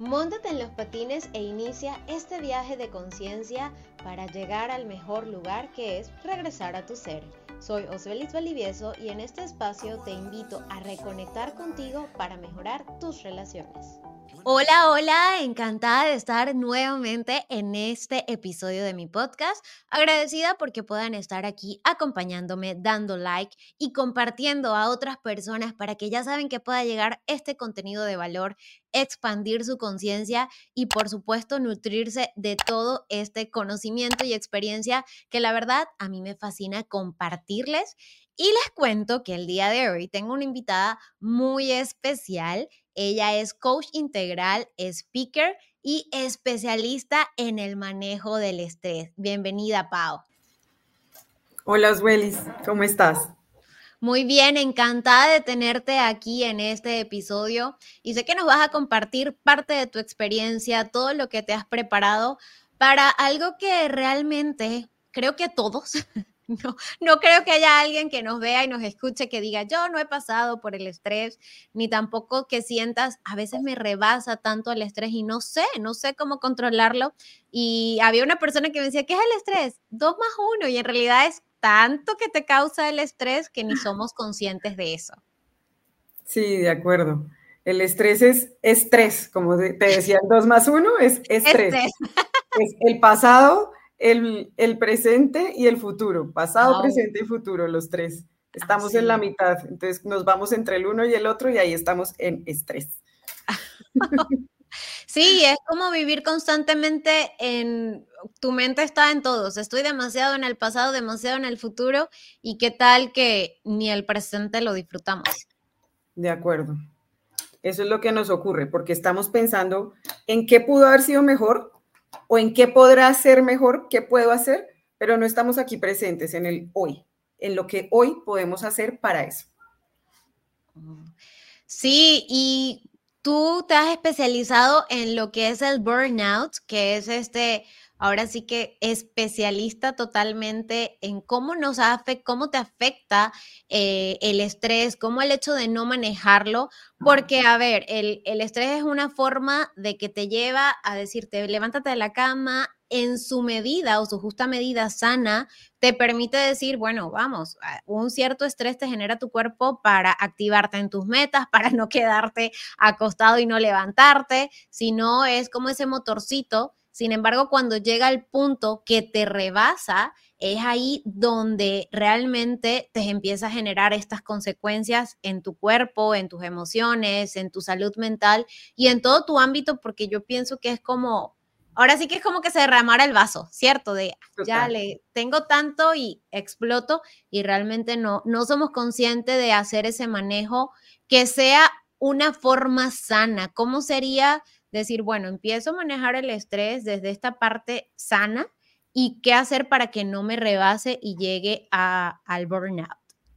Móntate en los patines e inicia este viaje de conciencia para llegar al mejor lugar, que es regresar a tu ser. Soy Osbelis Valivieso y en este espacio te invito a reconectar contigo para mejorar tus relaciones. Hola, hola, encantada de estar nuevamente en este episodio de mi podcast. Agradecida porque puedan estar aquí acompañándome, dando like y compartiendo a otras personas para que ya saben que pueda llegar este contenido de valor, expandir su conciencia y por supuesto nutrirse de todo este conocimiento y experiencia que la verdad a mí me fascina compartirles. Y les cuento que el día de hoy tengo una invitada muy especial. Ella es coach integral, speaker y especialista en el manejo del estrés. Bienvenida, Pau. Hola, Osbelis, ¿cómo estás? Muy bien, encantada de tenerte aquí en este episodio y sé que nos vas a compartir parte de tu experiencia, todo lo que te has preparado para algo que realmente creo que todos, no creo que haya alguien que nos vea y nos escuche que diga, yo no he pasado por el estrés, ni tampoco que sientas, a veces me rebasa tanto el estrés y no sé cómo controlarlo. Y había una persona que me decía, ¿qué es el estrés? 2+1, y en realidad es tanto que te causa el estrés que ni somos conscientes de eso. Sí, de acuerdo. El estrés es estrés, como te decía, el 2+1 es estrés. Es el pasado, el presente y el futuro. Pasado, presente y futuro, los tres. Estamos en la mitad, entonces nos vamos entre el uno y el otro y ahí estamos en estrés. Sí, es como vivir constantemente tu mente está en todos. Estoy demasiado en el pasado, demasiado en el futuro, y qué tal que ni el presente lo disfrutamos. De acuerdo. Eso es lo que nos ocurre, porque estamos pensando en qué pudo haber sido mejor o en qué podrá ser mejor, qué puedo hacer, pero no estamos aquí presentes en el hoy, en lo que hoy podemos hacer para eso. Sí, y tú te has especializado en lo que es el burnout, que es ahora sí que especialista totalmente en cómo te afecta el estrés, cómo el hecho de no manejarlo, porque a ver, el estrés es una forma de que te lleva a decirte, levántate de la cama en su medida o su justa medida sana, te permite decir, bueno, vamos, un cierto estrés te genera tu cuerpo para activarte en tus metas, para no quedarte acostado y no levantarte, sino es como ese motorcito. Sin embargo, cuando llega el punto que te rebasa, es ahí donde realmente te empieza a generar estas consecuencias en tu cuerpo, en tus emociones, en tu salud mental y en todo tu ámbito, porque yo pienso que es como, ahora sí que es como que se derramara el vaso, ¿cierto? De ya tengo tanto y exploto, y realmente no somos conscientes de hacer ese manejo que sea una forma sana. ¿Cómo sería decir, bueno, empiezo a manejar el estrés desde esta parte sana y qué hacer para que no me rebase y llegue al burnout?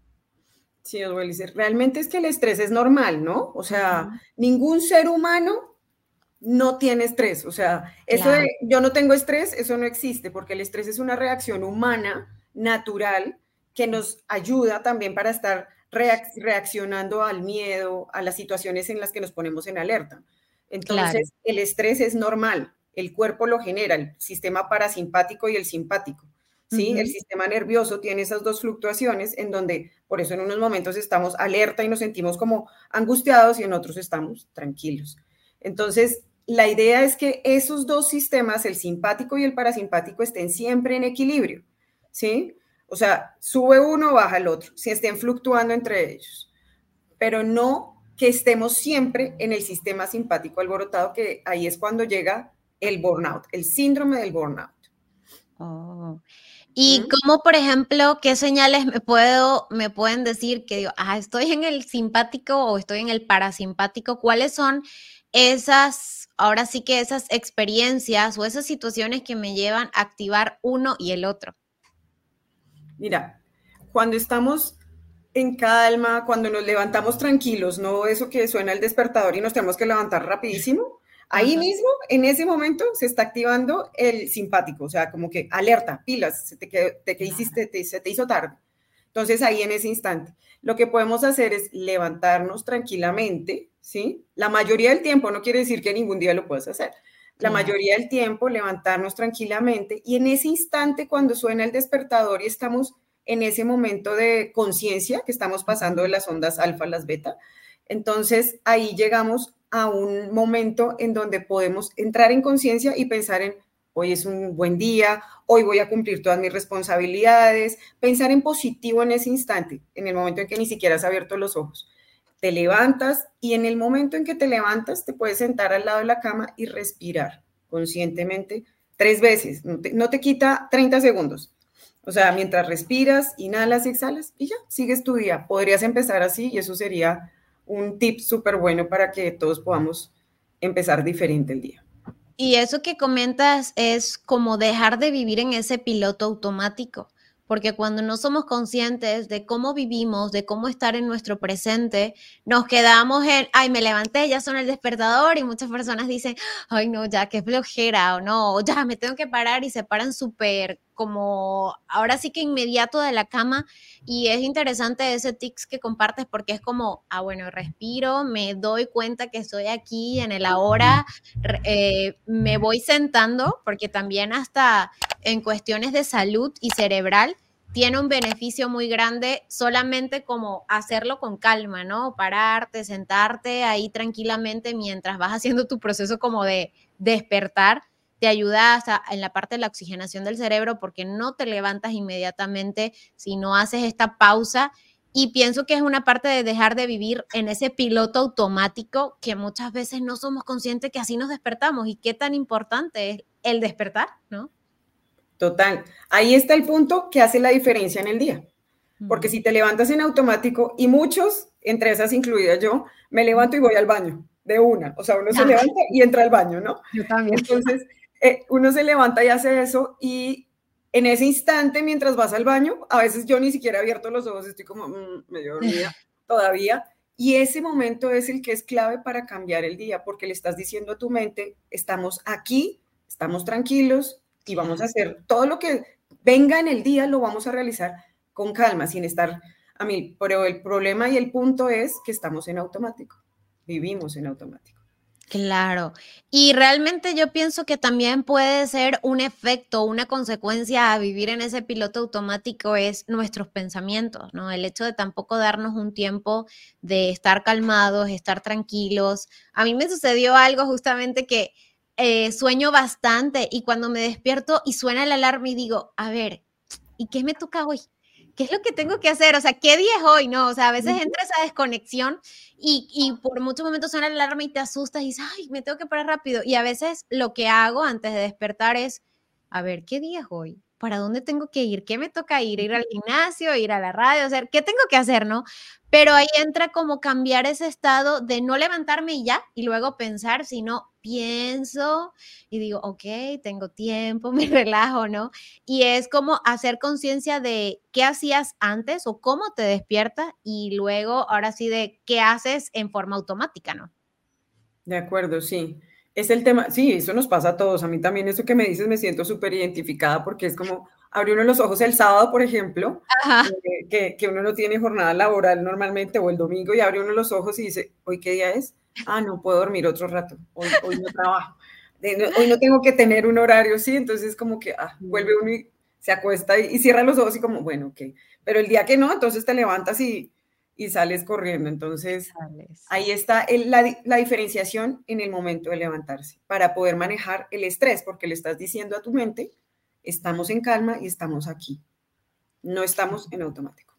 Sí, Oswald, realmente es que el estrés es normal, ¿no? O sea, ningún ser humano no tiene estrés. O sea, eso de yo no tengo estrés, eso no existe, porque el estrés es una reacción humana, natural, que nos ayuda también para estar reaccionando al miedo, a las situaciones en las que nos ponemos en alerta. Entonces, el estrés es normal, el cuerpo lo genera, el sistema parasimpático y el simpático. ¿Sí? El sistema nervioso tiene esas dos fluctuaciones en donde, por eso en unos momentos estamos alerta y nos sentimos como angustiados y en otros estamos tranquilos. Entonces, la idea es que esos dos sistemas, el simpático y el parasimpático, estén siempre en equilibrio, ¿sí? O sea, sube uno, baja el otro, si estén fluctuando entre ellos, pero no que estemos siempre en el sistema simpático alborotado, que ahí es cuando llega el burnout, el síndrome del burnout. Y cómo, por ejemplo, ¿qué señales me pueden decir que digo, estoy en el simpático o estoy en el parasimpático? ¿Cuáles son ahora sí que esas experiencias o esas situaciones que me llevan a activar uno y el otro? Mira, cuando estamos en calma, cuando nos levantamos tranquilos, no eso que suena el despertador y nos tenemos que levantar rapidísimo, ahí mismo, en ese momento, se está activando el simpático, o sea, como que alerta, pilas, se te hizo tarde. Entonces, ahí en ese instante, lo que podemos hacer es levantarnos tranquilamente, ¿sí? La mayoría del tiempo, no quiere decir que ningún día lo puedas hacer. La Claro. mayoría del tiempo levantarnos tranquilamente y en ese instante cuando suena el despertador y estamos en ese momento de conciencia que estamos pasando de las ondas alfa a las beta, entonces ahí llegamos a un momento en donde podemos entrar en conciencia y pensar en hoy es un buen día, hoy voy a cumplir todas mis responsabilidades, pensar en positivo en ese instante, en el momento en que ni siquiera has abierto los ojos. Te levantas y en el momento en que te levantas te puedes sentar al lado de la cama y respirar conscientemente 3 veces. No te quita 30 segundos. O sea, mientras respiras, inhalas, exhalas y ya, sigues tu día. Podrías empezar así y eso sería un tip súper bueno para que todos podamos empezar diferente el día. Y eso que comentas es como dejar de vivir en ese piloto automático, porque cuando no somos conscientes de cómo vivimos, de cómo estar en nuestro presente, nos quedamos en, ay, me levanté, ya son el despertador y muchas personas dicen, ay, no, ya, qué flojera o no, o ya, me tengo que parar y se paran súper como, ahora sí que inmediato de la cama y es interesante ese tics que compartes porque es como, ah, bueno, respiro, me doy cuenta que estoy aquí en el ahora, me voy sentando, porque también hasta en cuestiones de salud y cerebral tiene un beneficio muy grande solamente como hacerlo con calma, ¿no? Pararte, sentarte ahí tranquilamente mientras vas haciendo tu proceso como de despertar, te ayuda hasta en la parte de la oxigenación del cerebro porque no te levantas inmediatamente, sino haces esta pausa y pienso que es una parte de dejar de vivir en ese piloto automático que muchas veces no somos conscientes que así nos despertamos y qué tan importante es el despertar, ¿no? Total. Ahí está el punto que hace la diferencia en el día. Porque si te levantas en automático, y muchos, entre esas incluida yo, me levanto y voy al baño, de una. O sea, uno se Ya, levanta y entra al baño, ¿no? yo también. Entonces, uno se levanta y hace eso, y en ese instante, mientras vas al baño, a veces yo ni siquiera he abierto los ojos, estoy como medio dormida todavía, y ese momento es el que es clave para cambiar el día, porque le estás diciendo a tu mente, estamos aquí, estamos tranquilos, y vamos a hacer todo lo que venga en el día, lo vamos a realizar con calma, sin estar a mí. Pero el problema y el punto es que estamos en automático, vivimos en automático. Claro. Y realmente yo pienso que también puede ser un efecto, una consecuencia a vivir en ese piloto automático es nuestros pensamientos, ¿no? El hecho de tampoco darnos un tiempo de estar calmados, estar tranquilos. A mí me sucedió algo justamente que sueño bastante y cuando me despierto y suena el alarma y digo, a ver, ¿y qué me toca hoy? ¿Qué es lo que tengo que hacer? O sea, ¿qué día es hoy? No, o sea, a veces entra esa desconexión y por muchos momentos suena la alarma y te asustas y dices, ay, me tengo que parar rápido. Y a veces lo que hago antes de despertar es, a ver, ¿qué día es hoy? ¿Para dónde tengo que ir? ¿Qué me toca ir? ¿Ir al gimnasio? ¿Ir a la radio? O sea, ¿qué tengo que hacer, no? Pero ahí entra como cambiar ese estado de no levantarme y ya, y luego pensar, sino pienso y digo, ok, tengo tiempo, me relajo, ¿no? Y es como hacer conciencia de qué hacías antes o cómo te despiertas y luego, ahora sí, de qué haces en forma automática, ¿no? De acuerdo, sí. Es el tema, sí, eso nos pasa a todos. A mí también eso que me dices me siento súper identificada porque es como abrir uno los ojos el sábado, por ejemplo, Ajá. que uno no tiene jornada laboral normalmente o el domingo y abre uno los ojos y dice, ¿hoy qué día es? Ah, no puedo dormir otro rato, hoy no trabajo, hoy no tengo que tener un horario, sí, entonces como que vuelve uno y se acuesta y cierra los ojos y como, bueno, ok, pero el día que no, entonces te levantas y sales corriendo, entonces Sales. ahí está la diferenciación en el momento de levantarse, para poder manejar el estrés, porque le estás diciendo a tu mente, estamos en calma y estamos aquí, no estamos en automático.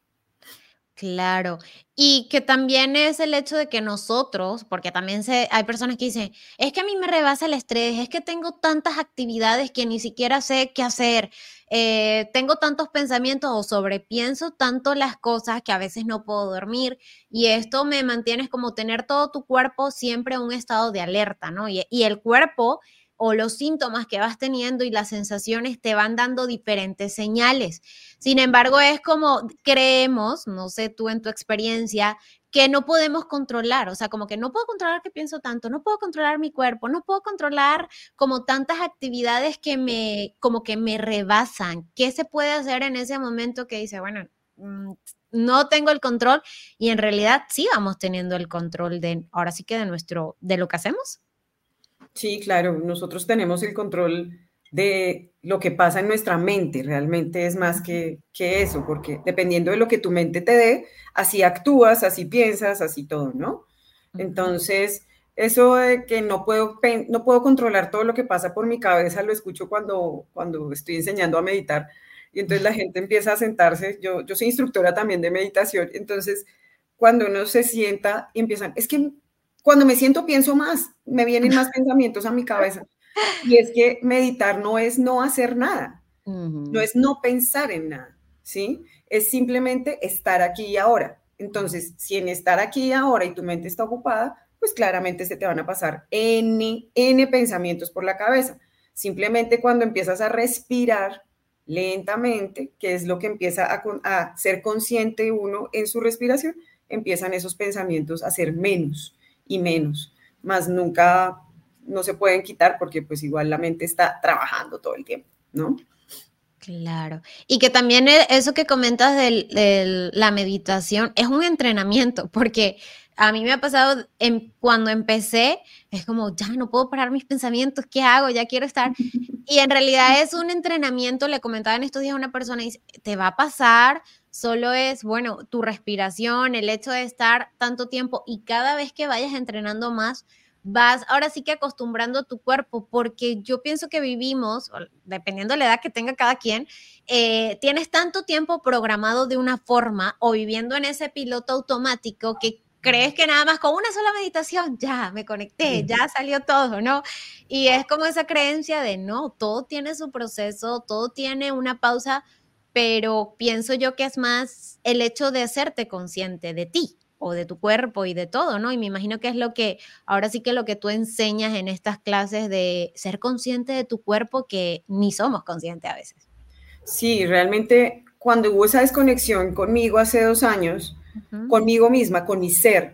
Claro, y que también es el hecho de que nosotros, porque también hay personas que dicen, es que a mí me rebasa el estrés, es que tengo tantas actividades que ni siquiera sé qué hacer, tengo tantos pensamientos o sobrepienso tanto las cosas que a veces no puedo dormir y esto me mantiene como tener todo tu cuerpo siempre en un estado de alerta, ¿no? Y el cuerpo o los síntomas que vas teniendo y las sensaciones te van dando diferentes señales. Sin embargo, es como creemos, no sé tú en tu experiencia, que no podemos controlar, o sea, como que no puedo controlar que pienso tanto, no puedo controlar mi cuerpo, no puedo controlar como tantas actividades que como que me rebasan. ¿Qué se puede hacer en ese momento que dice, bueno, no tengo el control y en realidad sí vamos teniendo el control de, ahora sí que de lo que hacemos. Sí, claro, nosotros tenemos el control de lo que pasa en nuestra mente, realmente es más que eso, porque dependiendo de lo que tu mente te dé, así actúas, así piensas, así todo, ¿no? Entonces, eso de que no puedo controlar todo lo que pasa por mi cabeza, lo escucho cuando estoy enseñando a meditar, y entonces la gente empieza a sentarse, yo soy instructora también de meditación, entonces cuando uno se sienta y empiezan, es que cuando me siento pienso más, me vienen más pensamientos a mi cabeza. Y es que meditar no es no hacer nada, no es no pensar en nada, ¿sí? Es simplemente estar aquí y ahora. Entonces, si en estar aquí y ahora y tu mente está ocupada, pues claramente se te van a pasar N pensamientos por la cabeza. Simplemente cuando empiezas a respirar lentamente, que es lo que empieza a ser consciente uno en su respiración, empiezan esos pensamientos a ser menos y menos, más nunca no se pueden quitar porque pues igual la mente está trabajando todo el tiempo, ¿no? Claro. Y que también eso que comentas de la meditación es un entrenamiento, porque a mí me ha pasado cuando empecé, es como, ya no puedo parar mis pensamientos, ¿qué hago? Ya quiero estar. Y en realidad es un entrenamiento, le comentaba en estos días a una persona, y dice, te va a pasar, solo es, bueno, tu respiración, el hecho de estar tanto tiempo y cada vez que vayas entrenando más, vas ahora sí que acostumbrando tu cuerpo, porque yo pienso que vivimos, dependiendo de la edad que tenga cada quien, tienes tanto tiempo programado de una forma o viviendo en ese piloto automático que crees que nada más con una sola meditación, ya me conecté, ya salió todo, ¿no? Y es como esa creencia de no, todo tiene su proceso, todo tiene una pausa, pero pienso yo que es más el hecho de hacerte consciente de ti o de tu cuerpo y de todo, ¿no? Y me imagino que es lo que, ahora sí que lo que tú enseñas en estas clases de ser consciente de tu cuerpo que ni somos conscientes a veces. Sí, realmente cuando hubo esa desconexión conmigo hace 2 años, conmigo misma, con mi ser,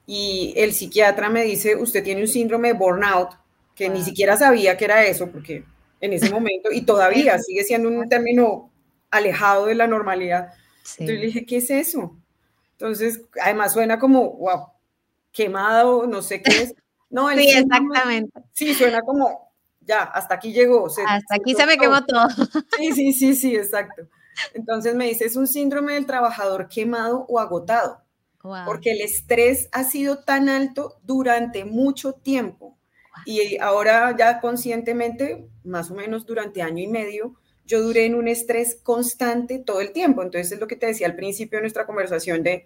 y el psiquiatra me dice, usted tiene un síndrome de burnout, que ni siquiera sabía que era eso, porque en ese momento, y todavía sigue siendo un término alejado de la normalidad. Entonces le Sí. dije, ¿qué es eso? Entonces, además suena como, wow, quemado, no sé qué es. No, el Sí, síndrome, exactamente. sí, suena como, ya, hasta aquí llegó, Hasta se aquí se me soltó. quemó todo. Sí, sí, sí, sí, exacto. Entonces me dice, es un síndrome del trabajador quemado o agotado, Wow. porque el estrés ha sido tan alto durante mucho tiempo. Y ahora ya conscientemente, más o menos durante año y medio, yo duré en un estrés constante todo el tiempo. Entonces es lo que te decía al principio de nuestra conversación de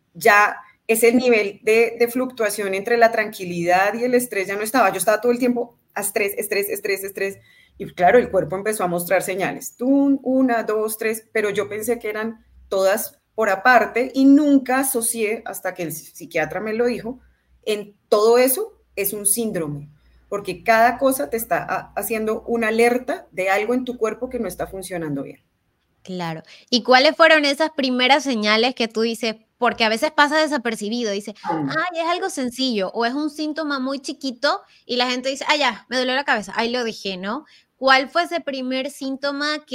ya ese nivel de fluctuación entre la tranquilidad y el estrés ya no estaba. Yo estaba todo el tiempo a estrés, estrés, estrés, estrés. Y claro, el cuerpo empezó a mostrar señales. Tú, una, dos, tres, pero yo pensé que eran todas por aparte y nunca asocié, hasta que el psiquiatra me lo dijo, en todo eso es un síndrome, porque cada cosa te está haciendo una alerta de algo en tu cuerpo que no está funcionando bien. Claro. ¿Y cuáles fueron esas primeras señales que tú dices? Porque a veces pasa desapercibido, dice, ay, es algo sencillo, o es un síntoma muy chiquito y la gente dice, ah, ya, me dolió la cabeza, ahí lo dejé, ¿no? ¿Cuál fue ese primer síntoma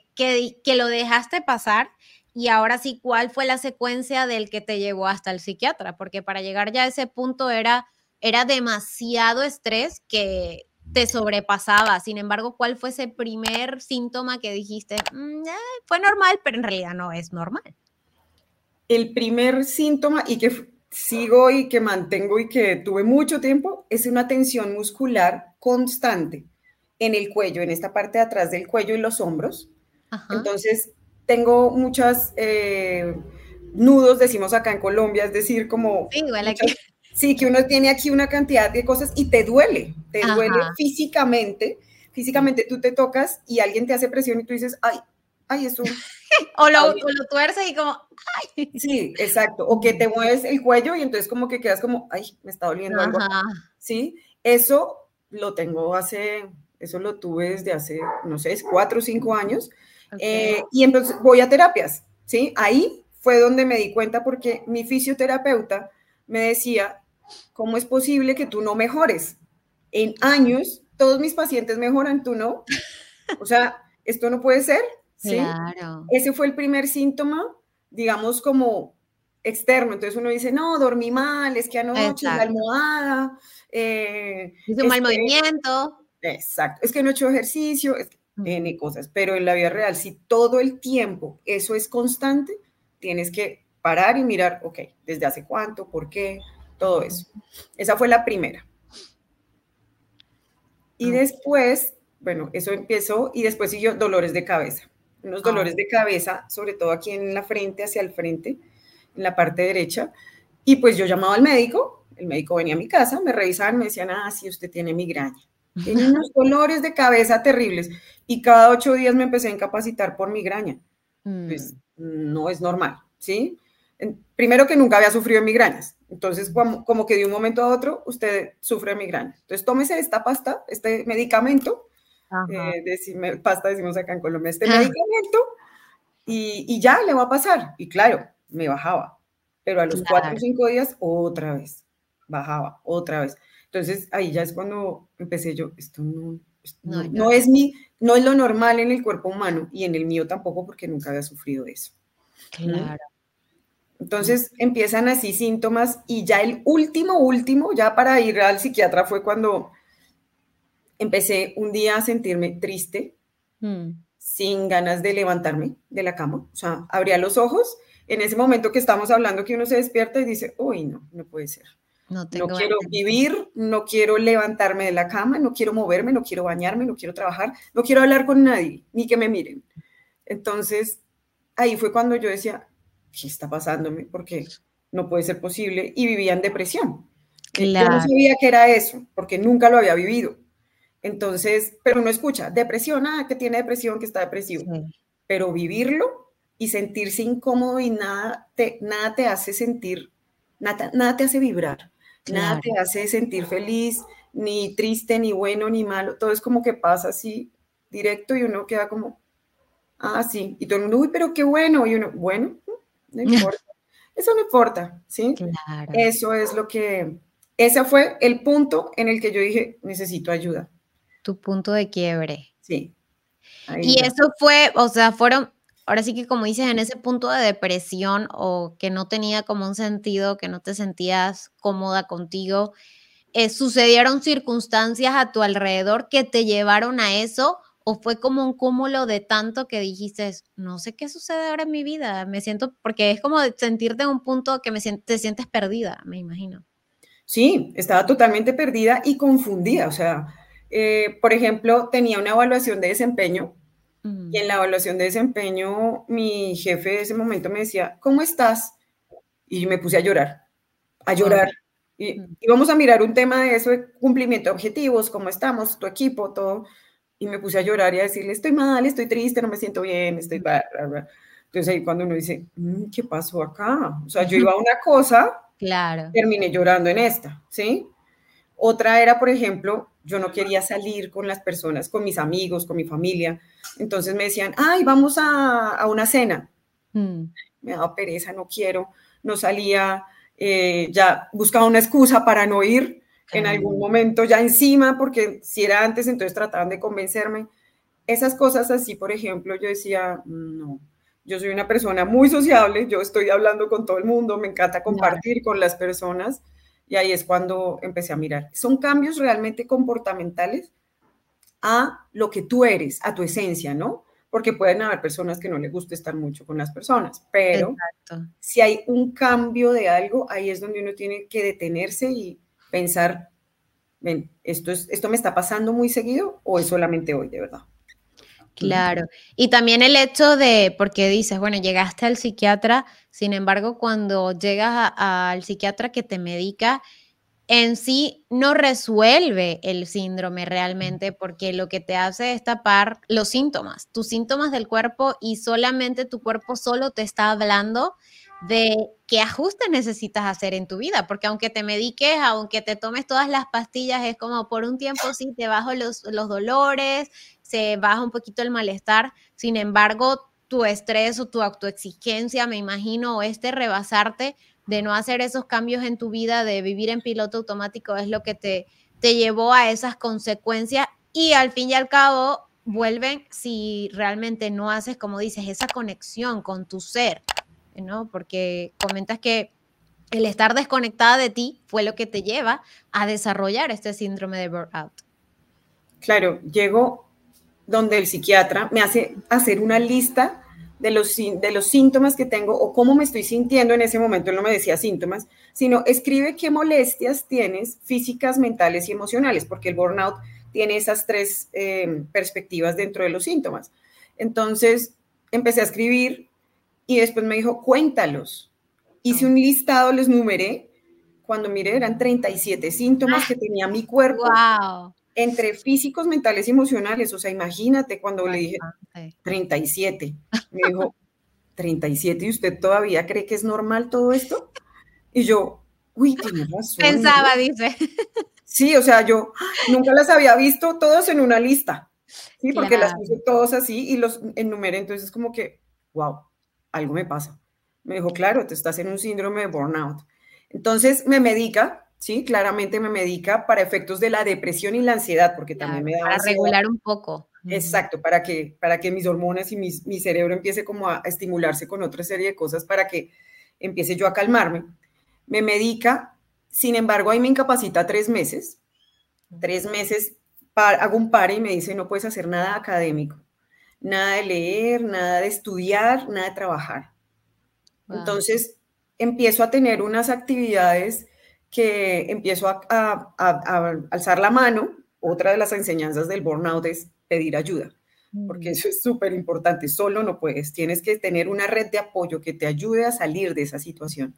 que lo dejaste pasar? Y ahora sí, ¿cuál fue la secuencia del que te llevó hasta el psiquiatra? Porque para llegar ya a ese punto era demasiado estrés que te sobrepasaba. Sin embargo, ¿cuál fue ese primer síntoma que dijiste, fue normal, pero en realidad no es normal? El primer síntoma y que sigo y que mantengo y que tuve mucho tiempo es una tensión muscular constante en el cuello, en esta parte de atrás del cuello y los hombros. Ajá. Entonces, tengo muchas nudos, decimos acá en Colombia, es decir, como Sí, igual muchas, aquí. sí, que uno tiene aquí una cantidad de cosas y te duele Ajá. físicamente, Sí. físicamente tú te tocas y alguien te hace presión y tú dices, ay, ay, eso O está lo tuerces y como, ay. Sí, exacto. O que te mueves el cuello y entonces como que quedas como, ay, me está doliendo algo acá. Ajá. Sí, eso lo tengo eso lo tuve desde hace, no sé, 4 o 5 años. Okey. Y entonces voy a terapias, ¿sí? Ahí fue donde me di cuenta porque mi fisioterapeuta me decía, ¿cómo es posible que tú no mejores? En años, todos mis pacientes mejoran, tú no. O sea, esto no puede ser, ¿sí? Claro. Ese fue el primer síntoma. digamos, como externo. Entonces uno dice, no, dormí mal, es que anoche la Exacto. almohada, Hice un es mal que, movimiento. exacto, es que no he hecho ejercicio, es que N cosas. Pero en la vida real, si todo el tiempo eso es constante, tienes que parar y mirar, ok, ¿desde hace cuánto? ¿Por qué? Todo eso. Esa fue la primera. Y después, bueno, eso empezó y después siguió dolores de cabeza. Unos dolores de cabeza, sobre todo aquí en la frente, hacia el frente, en la parte derecha. Y pues yo llamaba al médico, el médico venía a mi casa, me revisaban, me decían, ah, sí, usted tiene migraña. Tiene unos dolores de cabeza terribles. Y cada 8 días me empecé a incapacitar por migraña. Pues no es normal, ¿sí? Primero que nunca había sufrido migrañas. Entonces, como que de un momento a otro usted sufre migraña. Entonces, tómese esta pasta, este medicamento, pasta decimos acá en Colombia, este medicamento, y ya le va a pasar. Y claro, me bajaba. Pero a los 4 o 5 días, otra vez, bajaba, otra vez. Entonces, ahí ya es cuando empecé yo, esto no es no es lo normal en el cuerpo humano y en el mío tampoco porque nunca había sufrido eso. Claro. Entonces empiezan así síntomas y ya el último, ya para ir al psiquiatra fue cuando empecé un día a sentirme triste, sin ganas de levantarme de la cama. O sea, abría los ojos, en ese momento que estamos hablando que uno se despierta y dice, uy, no puede ser. No quiero vivir, no quiero levantarme de la cama, no quiero moverme, no quiero bañarme, no quiero trabajar, no quiero hablar con nadie, ni que me miren. Entonces, ahí fue cuando yo decía, ¿qué está pasándome? Porque no puede ser posible. Y vivía en depresión. Yo no sabía que era eso, porque nunca lo había vivido. Entonces, pero uno escucha, depresión, que tiene depresión, que está depresivo. Sí. Pero vivirlo y sentirse incómodo y nada te hace sentir, nada te hace vibrar, nada te hace sentir feliz, ni triste, ni bueno, ni malo. Todo es como que pasa así directo y uno queda como, ah, sí. Y todo el mundo, uy, pero qué bueno. Y uno, bueno, no importa. Eso no importa, ¿sí? Claro. Eso es lo que, ese fue el punto en el que yo dije, necesito ayuda. Tu punto de quiebre. Sí. Y ya. Eso fue, o sea, fueron, ahora sí que como dices, en ese punto de depresión o que no tenía como un sentido, que no te sentías cómoda contigo, ¿sucedieron circunstancias a tu alrededor que te llevaron a eso? ¿O fue como un cúmulo de tanto que dijiste, no sé qué sucede ahora en mi vida? Me siento, porque es como sentirte en un punto que te sientes perdida, me imagino. Sí, estaba totalmente perdida y confundida. O sea, por ejemplo, tenía una evaluación de desempeño y en la evaluación de desempeño mi jefe de ese momento me decía, ¿cómo estás? Y me puse a llorar, a llorar. Y vamos a mirar un tema de eso, de cumplimiento de objetivos, cómo estamos, tu equipo, todo. Y me puse a llorar y a decirle, estoy mal, estoy triste, no me siento bien, estoy... Bla, bla, bla. Entonces ahí cuando uno dice, ¿qué pasó acá? O sea, yo iba a una cosa, claro, terminé llorando en esta, ¿sí? Otra era, por ejemplo, yo no quería salir con las personas, con mis amigos, con mi familia. Entonces me decían, ay, vamos a una cena. Me daba pereza, no quiero, no salía, ya buscaba una excusa para no ir en algún momento ya encima, porque si era antes, entonces trataban de convencerme. Esas cosas así, por ejemplo, yo decía, no, yo soy una persona muy sociable, yo estoy hablando con todo el mundo, me encanta compartir con las personas, y ahí es cuando empecé a mirar. Son cambios realmente comportamentales a lo que tú eres, a tu esencia, ¿no? Porque pueden haber personas que no les guste estar mucho con las personas, pero si hay un cambio de algo, ahí es donde uno tiene que detenerse y pensar, ven, ¿esto me está pasando muy seguido o es solamente hoy, de verdad? Claro. Y también el hecho de, porque dices, bueno, llegaste al psiquiatra, sin embargo, cuando llegas al psiquiatra que te medica, en sí no resuelve el síndrome realmente, porque lo que te hace es tapar los síntomas, tus síntomas del cuerpo, y solamente tu cuerpo solo te está hablando de qué ajustes necesitas hacer en tu vida, porque aunque te mediques, aunque te tomes todas las pastillas, es como por un tiempo sí te bajo los dolores, se baja un poquito el malestar, sin embargo, tu estrés o tu autoexigencia, me imagino, o rebasarte de no hacer esos cambios en tu vida, de vivir en piloto automático, es lo que te llevó a esas consecuencias, y al fin y al cabo vuelven si realmente no haces, como dices, esa conexión con tu ser. ¿no? Porque comentas que el estar desconectada de ti fue lo que te lleva a desarrollar este síndrome de burnout. Claro, llego donde el psiquiatra me hace hacer una lista de los síntomas que tengo o cómo me estoy sintiendo en ese momento. Él no me decía síntomas, sino escribe qué molestias tienes físicas, mentales y emocionales, porque el burnout tiene esas tres perspectivas dentro de los síntomas. Entonces empecé a escribir y después me dijo, cuéntalos. Hice un listado, los numeré. Cuando miré eran 37 síntomas que tenía mi cuerpo. ¡Wow! Entre físicos, mentales y emocionales. O sea, imagínate cuando le dije 37. Me dijo, 37, ¿y usted todavía cree que es normal todo esto? Y yo, uy, tiene razón. Pensaba, ¿no? Dice. Sí, o sea, yo nunca las había visto todos en una lista. Sí, porque Claro. las puse todos así y los enumeré. Entonces, como que, wow, algo me pasa. Me dijo, claro, te estás en un síndrome de burnout. Entonces, me medica, sí, claramente me medica para efectos de la depresión y la ansiedad, porque Claro, también me da para ansiedad. regular un poco. Exacto, para que mis hormonas y mi cerebro empiece como a estimularse con otra serie de cosas para que empiece yo a calmarme. Me medica, sin embargo, ahí me incapacita 3 meses. 3 meses hago un pare y me dice, no puedes hacer nada académico, nada de leer, nada de estudiar, nada de trabajar. Wow. Entonces, empiezo a tener unas actividades que empiezo a alzar la mano. Otra de las enseñanzas del burnout es pedir ayuda, porque eso es súper importante. Solo no puedes, tienes que tener una red de apoyo que te ayude a salir de esa situación.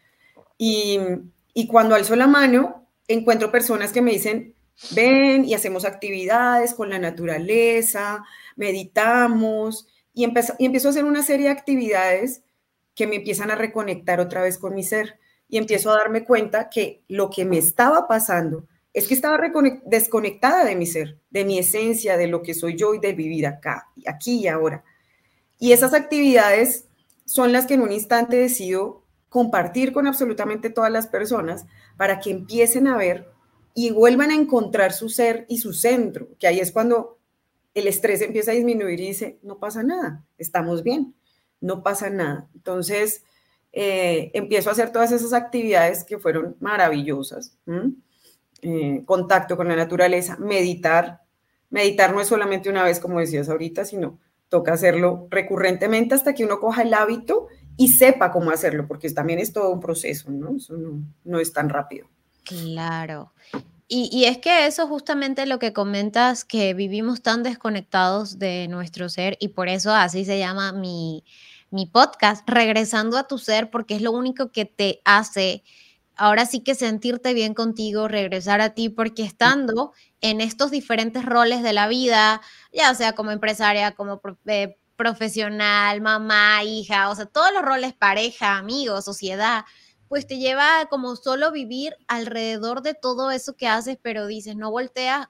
Y cuando alzo la mano, encuentro personas que me dicen, ven y hacemos actividades con la naturaleza, meditamos, y empiezo a hacer una serie de actividades que me empiezan a reconectar otra vez con mi ser, y empiezo a darme cuenta que lo que me estaba pasando es que estaba desconectada de mi ser, de mi esencia, de lo que soy yo y de vivir acá, aquí y ahora. Y esas actividades son las que en un instante decido compartir con absolutamente todas las personas para que empiecen a ver y vuelvan a encontrar su ser y su centro, que ahí es cuando el estrés empieza a disminuir y dice, no pasa nada, estamos bien, no pasa nada. Entonces, empiezo a hacer todas esas actividades que fueron maravillosas. Contacto con la naturaleza, meditar. Meditar no es solamente una vez, como decías ahorita, sino toca hacerlo recurrentemente hasta que uno coja el hábito y sepa cómo hacerlo, porque también es todo un proceso, ¿no? Eso no es tan rápido. Claro. Y es que eso justamente lo que comentas, que vivimos tan desconectados de nuestro ser y por eso así se llama mi podcast, Regresando a tu ser, porque es lo único que te hace ahora sí que sentirte bien contigo, regresar a ti, porque estando en estos diferentes roles de la vida, ya sea como empresaria, como profesional, mamá, hija, o sea, todos los roles, pareja, amigos, sociedad, pues te lleva como solo vivir alrededor de todo eso que haces, pero dices, no volteas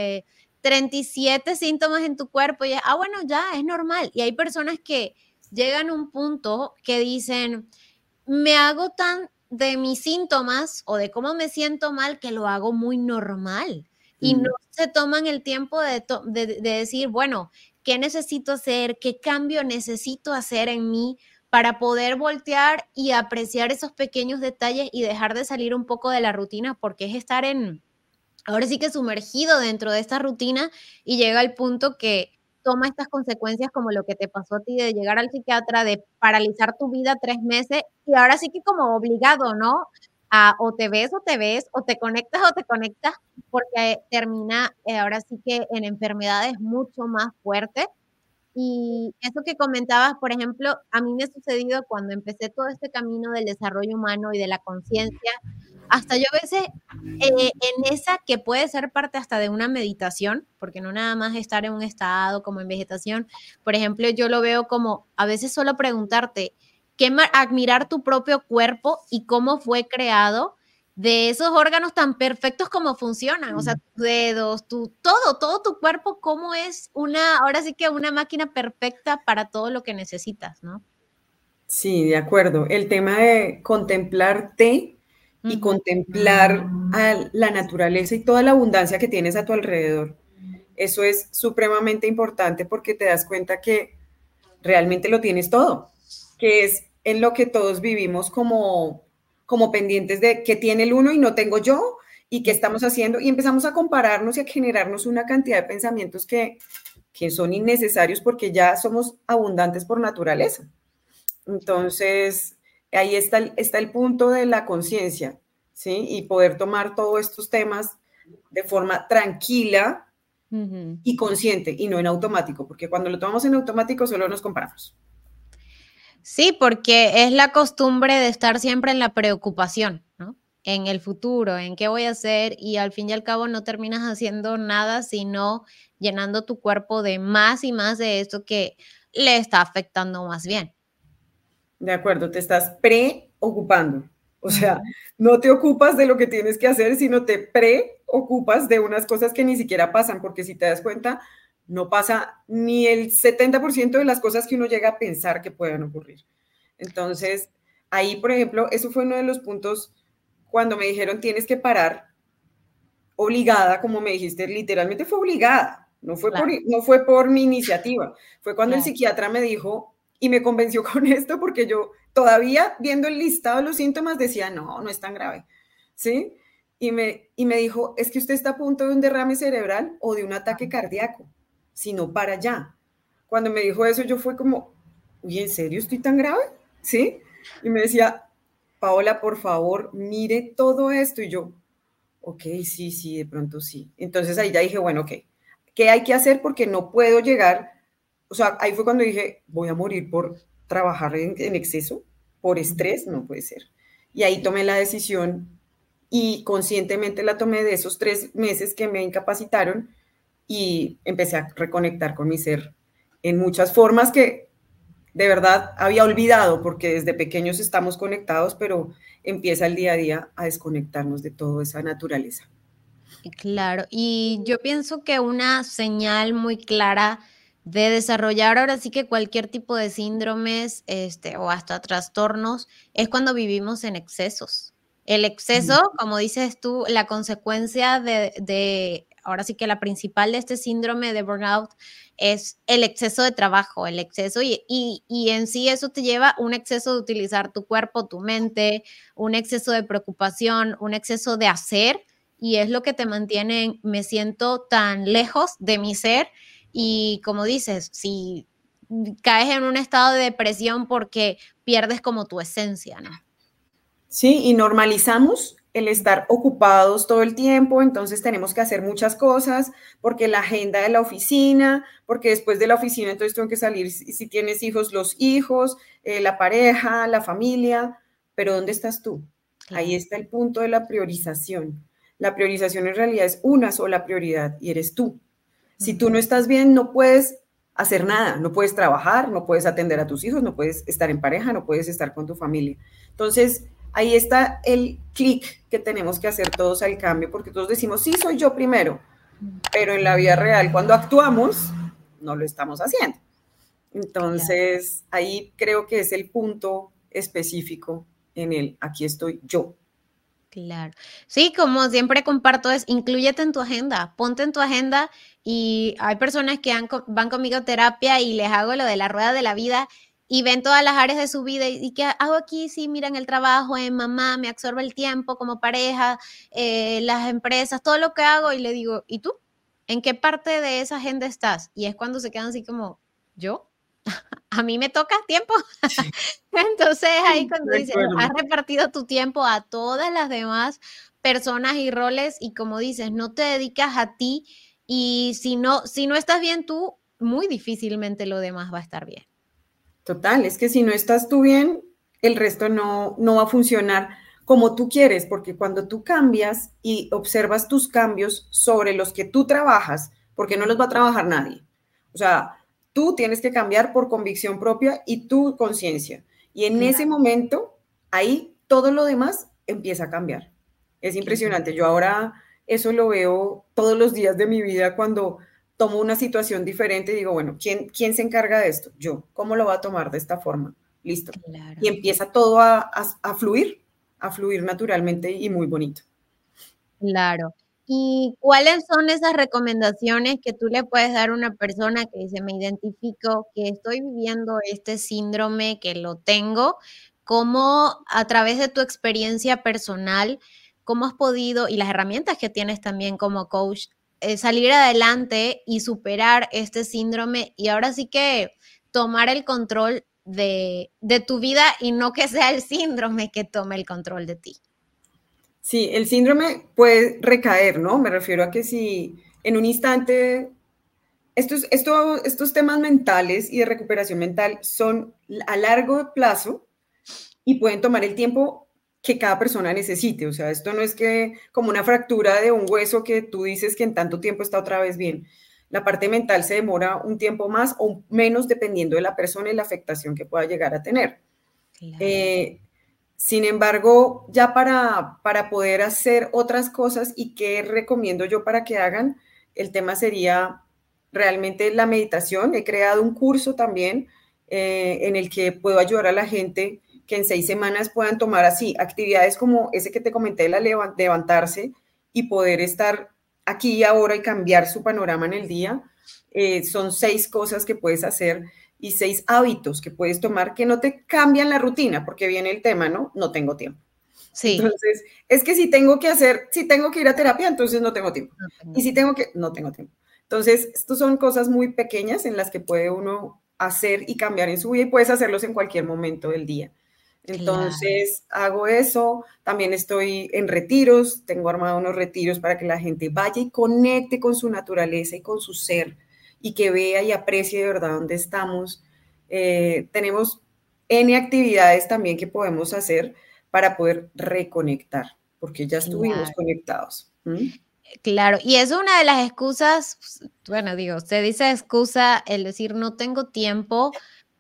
37 síntomas en tu cuerpo y bueno, ya es normal. Y hay personas que llegan a un punto que dicen, me hago tan de mis síntomas o de cómo me siento mal que lo hago muy normal. Y no se toman el tiempo de decir, bueno, ¿qué necesito hacer? ¿Qué cambio necesito hacer en mí para poder voltear y apreciar esos pequeños detalles y dejar de salir un poco de la rutina? Porque es estar ahora sí que sumergido dentro de esta rutina y llega al punto que toma estas consecuencias como lo que te pasó a ti de llegar al psiquiatra, de paralizar tu vida 3 meses y ahora sí que como obligado, ¿no? O te ves o te ves, o te conectas, porque termina ahora sí que en enfermedades mucho más fuertes. Y eso que comentabas, por ejemplo, a mí me ha sucedido cuando empecé todo este camino del desarrollo humano y de la conciencia, hasta yo a veces en esa que puede ser parte hasta de una meditación, porque no nada más estar en un estado como en vegetación, por ejemplo, yo lo veo como a veces solo preguntarte, admirar tu propio cuerpo y cómo fue creado de esos órganos tan perfectos como funcionan, o sea, tus dedos, todo tu cuerpo, cómo es ahora sí que una máquina perfecta para todo lo que necesitas, ¿no? Sí, de acuerdo. El tema de contemplarte y contemplar a la naturaleza y toda la abundancia que tienes a tu alrededor, eso es supremamente importante porque te das cuenta que realmente lo tienes todo, que es en lo que todos vivimos como pendientes de qué tiene el uno y no tengo yo y qué estamos haciendo, y empezamos a compararnos y a generarnos una cantidad de pensamientos que son innecesarios porque ya somos abundantes por naturaleza. Entonces, ahí está el punto de la conciencia, ¿sí? Y poder tomar todos estos temas de forma tranquila y consciente y no en automático, porque cuando lo tomamos en automático solo nos comparamos. Sí, porque es la costumbre de estar siempre en la preocupación, ¿no? En el futuro, en qué voy a hacer, y al fin y al cabo no terminas haciendo nada, sino llenando tu cuerpo de más y más de esto que le está afectando más bien. De acuerdo, te estás preocupando. O sea, no te ocupas de lo que tienes que hacer, sino te preocupas de unas cosas que ni siquiera pasan, porque si te das cuenta, no pasa ni el 70% de las cosas que uno llega a pensar que puedan ocurrir. Entonces, ahí, por ejemplo, eso fue uno de los puntos cuando me dijeron tienes que parar obligada, como me dijiste, literalmente fue obligada, Claro, no fue por mi iniciativa, fue cuando el claro. psiquiatra me dijo y me convenció con esto porque yo todavía viendo el listado de los síntomas decía, no, no es tan grave, ¿sí? Y me dijo, es que usted está a punto de un derrame cerebral o de un ataque cardíaco, si no para allá. Cuando me dijo eso yo fue como, uy, ¿en serio estoy tan grave? ¿Sí? Y me decía, Paola, por favor, mire todo esto. Y yo, ok, sí, sí, de pronto sí. Entonces ahí ya dije, bueno, ok, ¿qué hay que hacer? Porque no puedo llegar, o sea, ahí fue cuando dije, voy a morir por trabajar en exceso, por estrés, no puede ser. Y ahí tomé la decisión y conscientemente la tomé de esos 3 meses que me incapacitaron y empecé a reconectar con mi ser en muchas formas que de verdad había olvidado, porque desde pequeños estamos conectados, pero empieza el día a día a desconectarnos de toda esa naturaleza. Claro, y yo pienso que una señal muy clara de desarrollar ahora sí que cualquier tipo de síndromes, o hasta trastornos, es cuando vivimos en excesos. El exceso, como dices tú, la consecuencia de ahora sí que la principal de este síndrome de burnout es el exceso de trabajo, el exceso y en sí eso te lleva a un exceso de utilizar tu cuerpo, tu mente, un exceso de preocupación, un exceso de hacer y es lo que te mantiene, me siento tan lejos de mi ser y como dices, si caes en un estado de depresión porque pierdes como tu esencia, ¿no? Sí, y normalizamos el estar ocupados todo el tiempo, entonces tenemos que hacer muchas cosas, porque la agenda de la oficina, porque después de la oficina entonces tengo que salir, si tienes hijos, los hijos, la pareja, la familia, pero ¿dónde estás tú? Ahí Claro. está el punto de la priorización. La priorización en realidad es una sola prioridad y eres tú. Si tú no estás bien, no puedes hacer nada, no puedes trabajar, no puedes atender a tus hijos, no puedes estar en pareja, no puedes estar con tu familia. Entonces, ahí está el clic que tenemos que hacer todos al cambio, porque todos decimos, sí, soy yo primero, pero en la vida real, cuando actuamos, no lo estamos haciendo. Claro. Entonces, ahí creo que es el punto específico en el aquí estoy yo. Claro. Sí, como siempre comparto es, inclúyete en tu agenda, ponte en tu agenda y hay personas que van conmigo a terapia y les hago lo de la rueda de la vida y ven todas las áreas de su vida y qué hago aquí, sí, miran el trabajo, en mamá, me absorbe el tiempo como pareja, las empresas, todo lo que hago y le digo, ¿y tú? ¿En qué parte de esa agenda estás? Y es cuando se quedan así como, ¿yo? A mí me toca tiempo. Sí, Entonces, ahí cuando de dices, acuerdo. has repartido tu tiempo a todas las demás personas y roles, y como dices, no te dedicas a ti, y si no estás bien tú, muy difícilmente lo demás va a estar bien. Total, es que si no estás tú bien, el resto no va a funcionar como tú quieres, porque cuando tú cambias y observas tus cambios sobre los que tú trabajas, porque no los va a trabajar nadie. O sea, tú tienes que cambiar por convicción propia y tu conciencia. Y en ese Claro, momento, ahí todo lo demás empieza a cambiar. Es claro. impresionante. Yo ahora eso lo veo todos los días de mi vida cuando tomo una situación diferente y digo, bueno, ¿quién se encarga de esto? Yo. ¿Cómo lo va a tomar de esta forma? Listo. Y Claro. empieza todo a fluir naturalmente y muy bonito. Claro. ¿Y cuáles son esas recomendaciones que tú le puedes dar a una persona que dice, me identifico que estoy viviendo este síndrome, que lo tengo? ¿Cómo a través de tu experiencia personal, cómo has podido, y las herramientas que tienes también como coach, salir adelante y superar este síndrome y ahora sí que tomar el control de tu vida y no que sea el síndrome que tome el control de ti? Sí, el síndrome puede recaer, ¿no? Me refiero a que si en un instante estos temas mentales y de recuperación mental son a largo plazo y pueden tomar el tiempo que cada persona necesite. O sea, esto no es que como una fractura de un hueso que tú dices que en tanto tiempo está otra vez bien. La parte mental se demora un tiempo más o menos dependiendo de la persona y la afectación que pueda llegar a tener. Claro. Sin embargo, ya para poder hacer otras cosas y qué recomiendo yo para que hagan, el tema sería realmente la meditación. He creado un curso también en el que puedo ayudar a la gente que en 6 semanas puedan tomar así actividades como ese que te comenté, la levantarse y poder estar aquí y ahora y cambiar su panorama en el día. Son 6 cosas que puedes hacer y 6 hábitos que puedes tomar que no te cambian la rutina, porque viene el tema, ¿no? No tengo tiempo. Sí. Entonces, es que si tengo que ir a terapia, entonces no tengo tiempo. No tengo Y si tiempo. no tengo tiempo. Entonces, estos son cosas muy pequeñas en las que puede uno hacer y cambiar en su vida y puedes hacerlos en cualquier momento del día. Claro. Entonces, hago eso. También estoy en retiros. Tengo armado unos retiros para que la gente vaya y conecte con su naturaleza y con su ser y que vea y aprecie de verdad dónde estamos. Tenemos N actividades también que podemos hacer para poder reconectar, porque ya estuvimos Claro. conectados. ¿Mm? Claro, y es una de las excusas, bueno, digo, se dice excusa el decir no tengo tiempo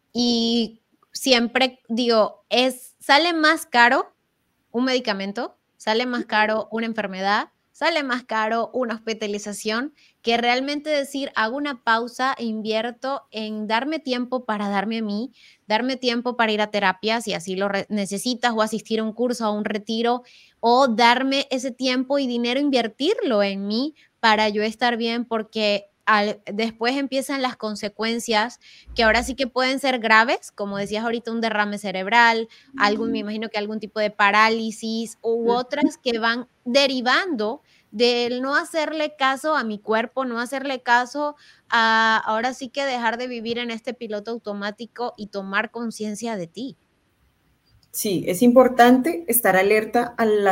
y siempre digo, sale más caro un medicamento, sale más caro una enfermedad, sale más caro una hospitalización, que realmente decir, hago una pausa e invierto en darme tiempo para darme a mí, darme tiempo para ir a terapia si así lo necesitas o asistir a un curso, a un retiro, o darme ese tiempo y dinero, invertirlo en mí para yo estar bien, porque después empiezan las consecuencias que ahora sí que pueden ser graves, como decías ahorita, un derrame cerebral, me imagino que algún tipo de parálisis u otras que van derivando del no hacerle caso a mi cuerpo, no hacerle caso a ahora sí que dejar de vivir en este piloto automático y tomar conciencia de ti. Sí, es importante estar alerta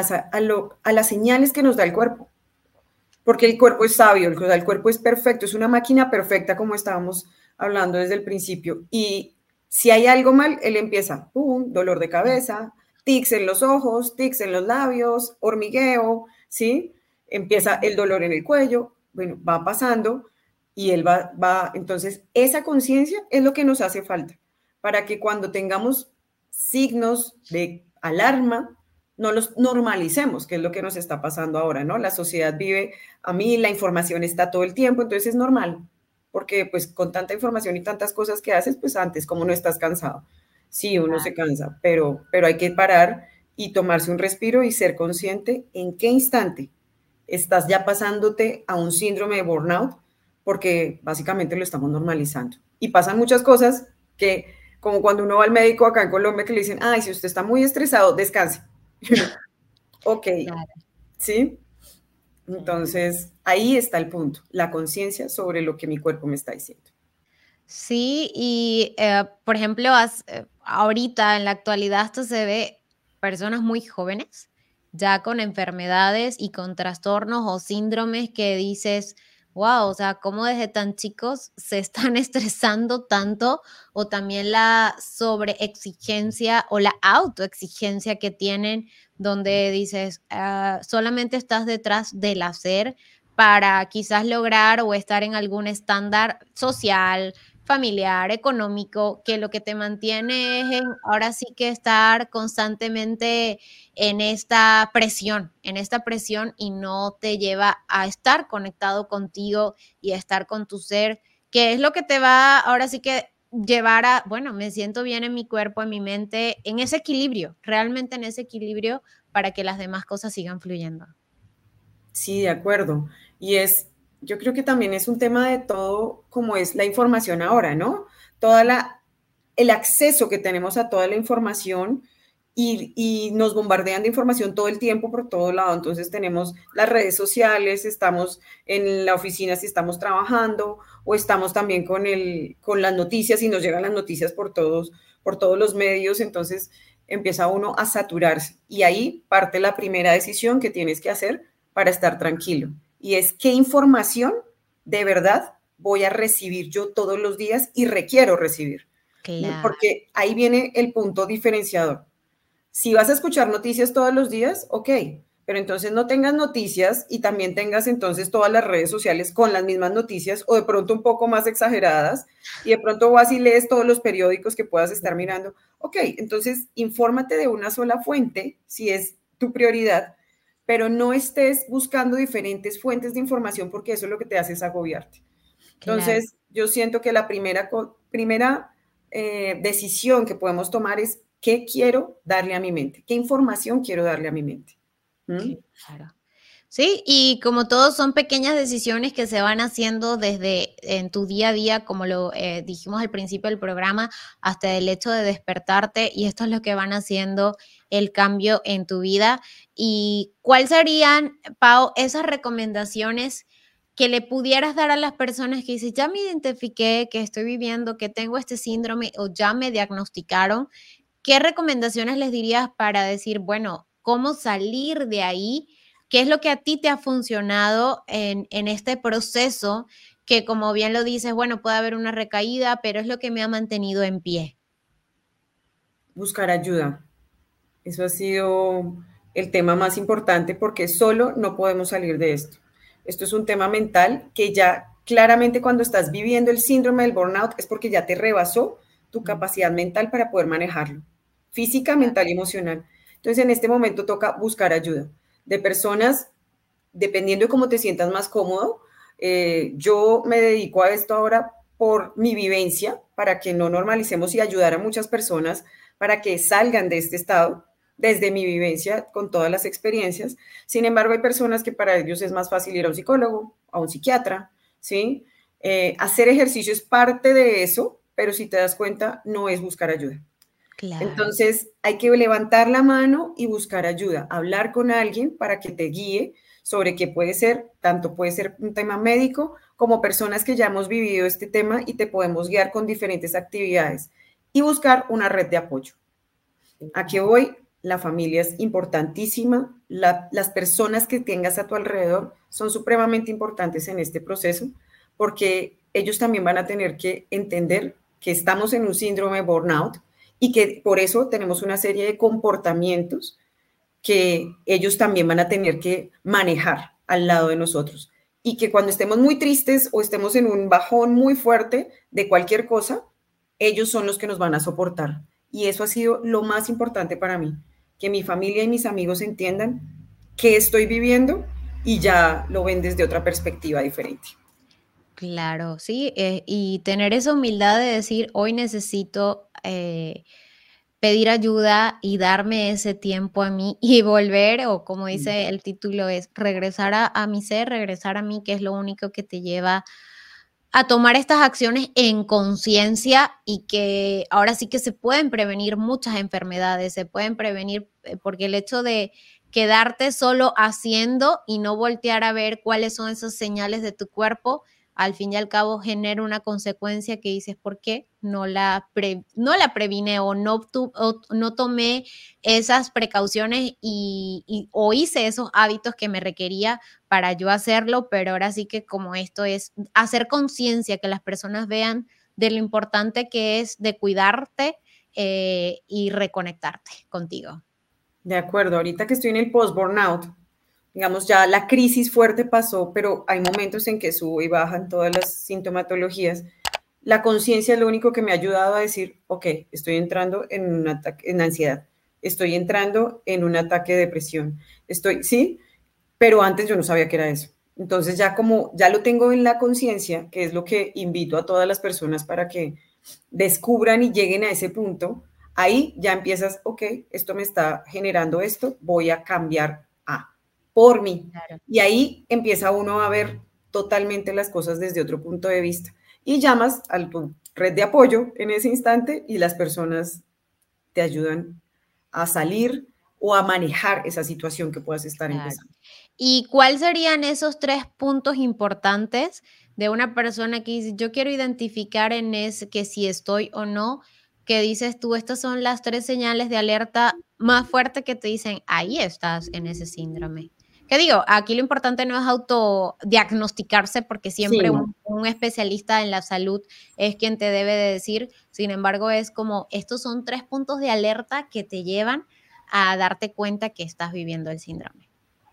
a las señales que nos da el cuerpo, porque el cuerpo es sabio, el cuerpo es perfecto, es una máquina perfecta como estábamos hablando desde el principio. Y si hay algo mal, él empieza, ¡pum!, dolor de cabeza, tics en los ojos, tics en los labios, hormigueo, ¿sí? Empieza el dolor en el cuello, bueno, va pasando y él entonces esa conciencia es lo que nos hace falta para que cuando tengamos signos de alarma, no los normalicemos, que es lo que nos está pasando ahora, ¿no? La sociedad vive a mí, la información está todo el tiempo, entonces es normal, porque pues con tanta información y tantas cosas que haces, pues antes, como no estás cansado. Sí, uno se cansa, pero hay que parar y tomarse un respiro y ser consciente en qué instante estás ya pasándote a un síndrome de burnout, porque básicamente lo estamos normalizando. Y pasan muchas cosas que, como cuando uno va al médico acá en Colombia, que le dicen, ay, si usted está muy estresado, descanse. Y uno, ok, Claro. ¿sí? Entonces, ahí está el punto, la conciencia sobre lo que mi cuerpo me está diciendo. Sí, y por ejemplo, ahorita en la actualidad esto se ve personas muy jóvenes, ya con enfermedades y con trastornos o síndromes que dices, wow, o sea, cómo desde tan chicos se están estresando tanto, o también la sobreexigencia o la autoexigencia que tienen, donde dices, solamente estás detrás del hacer para quizás lograr o estar en algún estándar social, familiar, económico, que lo que te mantiene es ahora sí que estar constantemente en esta presión y no te lleva a estar conectado contigo y a estar con tu ser, que es lo que te va ahora sí que llevar a, bueno, me siento bien en mi cuerpo, en mi mente, en ese equilibrio, realmente en ese equilibrio para que las demás cosas sigan fluyendo. Sí, de acuerdo. Y yo creo que también es un tema de todo como es la información ahora, ¿no? El acceso que tenemos a toda la información y nos bombardean de información todo el tiempo por todo lado. Entonces tenemos las redes sociales, estamos en la oficina si estamos trabajando o estamos también con las noticias y nos llegan las noticias por todos los medios. Entonces empieza uno a saturarse y ahí parte la primera decisión que tienes que hacer para estar tranquilo. Y es qué información de verdad voy a recibir yo todos los días y requiero recibir. Claro. Porque ahí viene el punto diferenciador. Si vas a escuchar noticias todos los días, ok, pero entonces no tengas noticias y también tengas entonces todas las redes sociales con las mismas noticias o de pronto un poco más exageradas y de pronto vas y lees todos los periódicos que puedas estar mirando. Ok, entonces infórmate de una sola fuente si es tu prioridad, pero no estés buscando diferentes fuentes de información porque eso es lo que te hace es agobiarte. Claro. Entonces, yo siento que la primera decisión que podemos tomar es qué quiero darle a mi mente, qué información quiero darle a mi mente. ¿Mm? Claro. Sí, y como todo son pequeñas decisiones que se van haciendo desde en tu día a día, como lo dijimos al principio del programa, hasta el hecho de despertarte, y esto es lo que van haciendo el cambio en tu vida. ¿Y cuáles serían, Pau, esas recomendaciones que le pudieras dar a las personas que dicen, ya me identifiqué, que estoy viviendo, que tengo este síndrome o ya me diagnosticaron? ¿Qué recomendaciones les dirías para decir, bueno, cómo salir de ahí? ¿Qué es lo que a ti te ha funcionado en este proceso que, como bien lo dices, bueno, puede haber una recaída, pero es lo que me ha mantenido en pie? Buscar ayuda. Eso ha sido el tema más importante porque solo no podemos salir de esto. Esto es un tema mental que ya claramente cuando estás viviendo el síndrome del burnout es porque ya te rebasó tu capacidad mental para poder manejarlo, física, mental y emocional. Entonces en este momento toca buscar ayuda de personas, dependiendo de cómo te sientas más cómodo. Yo me dedico a esto ahora por mi vivencia, para que no normalicemos y ayudar a muchas personas para que salgan de este estado desde mi vivencia con todas las experiencias. Sin embargo, hay personas que para ellos es más fácil ir a un psicólogo, a un psiquiatra, ¿sí? Hacer ejercicio es parte de eso, pero si te das cuenta, no es buscar ayuda. Claro. Entonces, hay que levantar la mano y buscar ayuda, hablar con alguien para que te guíe sobre qué puede ser, tanto puede ser un tema médico como personas que ya hemos vivido este tema y te podemos guiar con diferentes actividades y buscar una red de apoyo. Aquí voy, la familia es importantísima, las personas que tengas a tu alrededor son supremamente importantes en este proceso porque ellos también van a tener que entender que estamos en un síndrome de burnout y que por eso tenemos una serie de comportamientos que ellos también van a tener que manejar al lado de nosotros. Y que cuando estemos muy tristes o estemos en un bajón muy fuerte de cualquier cosa, ellos son los que nos van a soportar. Y eso ha sido lo más importante para mí, que mi familia y mis amigos entiendan qué estoy viviendo y ya lo ven desde otra perspectiva diferente. Claro, sí, y tener esa humildad de decir, hoy necesito pedir ayuda y darme ese tiempo a mí y volver, o como dice el título, es regresar a mi ser, regresar a mí, que es lo único que te lleva a tomar estas acciones en conciencia y que ahora sí que se pueden prevenir muchas enfermedades, se pueden prevenir porque el hecho de quedarte solo haciendo y no voltear a ver cuáles son esas señales de tu cuerpo, al fin y al cabo genera una consecuencia que dices, ¿por qué no la previne o o no tomé esas precauciones o hice esos hábitos que me requería para yo hacerlo? Pero ahora sí que como esto es hacer conciencia, que las personas vean de lo importante que es de cuidarte y reconectarte contigo. De acuerdo, ahorita que estoy en el post-burnout, digamos, ya la crisis fuerte pasó, pero hay momentos en que sube y bajan todas las sintomatologías. La conciencia es lo único que me ha ayudado a decir, ok, estoy entrando en un ataque, en ansiedad, estoy entrando en un ataque de depresión, sí, pero antes yo no sabía qué era eso. Entonces ya como ya lo tengo en la conciencia, que es lo que invito a todas las personas para que descubran y lleguen a ese punto, ahí ya empiezas, ok, esto me está generando esto, voy a cambiar a. por mí. Claro. Y ahí empieza uno a ver totalmente las cosas desde otro punto de vista. Y llamas a tu red de apoyo en ese instante y las personas te ayudan a salir o a manejar esa situación que puedas estar Claro. empezando. ¿Y cuál serían esos 3 puntos importantes de una persona que dice: "Yo quiero identificar en ese que si estoy o no", que dices tú: "Estas son las 3 señales de alerta más fuertes que te dicen: ahí estás en ese síndrome"? Que digo, aquí lo importante no es autodiagnosticarse, porque Sí, siempre no. un especialista en la salud es quien te debe de decir, sin embargo, es como, estos son 3 puntos de alerta que te llevan a darte cuenta que estás viviendo el síndrome.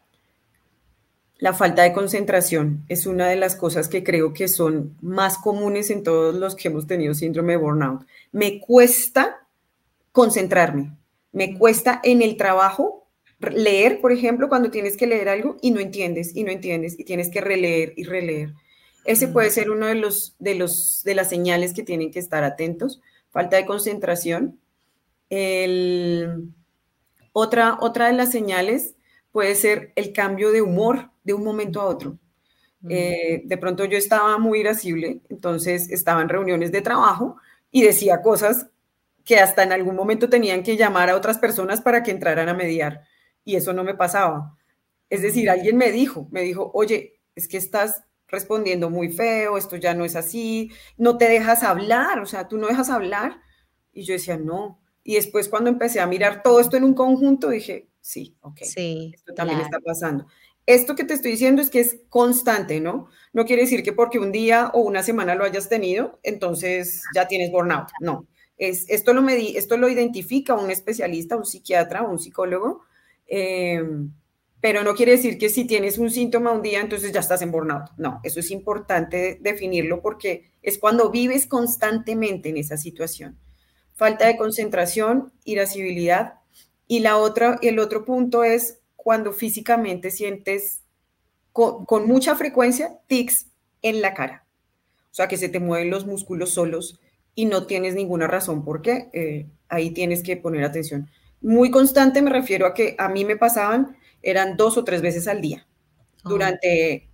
La falta de concentración es una de las cosas que creo que son más comunes en todos los que hemos tenido síndrome de burnout. Me cuesta concentrarme, me Ujú. cuesta en el trabajo leer, por ejemplo, cuando tienes que leer algo y no entiendes y no entiendes y tienes que releer y releer. Ese puede Mm, ser uno de las señales que tienen que estar atentos. Falta de concentración. El, otra de las señales puede ser el cambio de humor de un momento a otro. mm, De pronto yo estaba muy irascible, entonces estaba en reuniones de trabajo y decía cosas que hasta en algún momento tenían que llamar a otras personas para que entraran a mediar y eso no me pasaba. Es decir, mm, alguien me dijo, oye, es que estás respondiendo muy feo, esto ya no es así, no te dejas hablar, o sea, tú no dejas hablar. Y yo decía, no. Y después cuando empecé a mirar todo esto en un conjunto, dije, sí, ok, sí, esto también claro. está pasando. Esto que te estoy diciendo es que es constante, ¿no? No quiere decir que porque un día o una semana lo hayas tenido, entonces ya tienes burnout. No. Esto lo identifica un especialista, un psiquiatra o un psicólogo, eh, pero no quiere decir que si tienes un síntoma un día, entonces ya estás en burnout. No, eso es importante definirlo porque es cuando vives constantemente en esa situación. Falta de concentración, irascibilidad. Y el otro punto es cuando físicamente sientes con mucha frecuencia tics en la cara. O sea, que se te mueven los músculos solos y no tienes ninguna razón por qué. Ahí tienes que poner atención. Muy constante me refiero a que a mí me pasaban, eran 2 o 3 veces al día, Oh, durante,